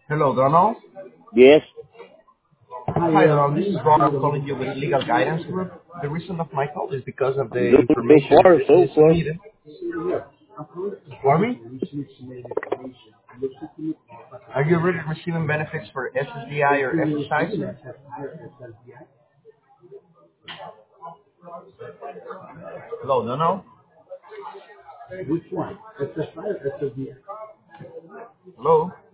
Hello, Donald. Yes. Hi, Donald. This is Ron. I'm calling you with Legal Guidance Group. The reason of my call is because of the Doing so information far, so you far. submitted. For me, are you already receiving benefits for SSDI or exercise? Hello, Donald. Hello.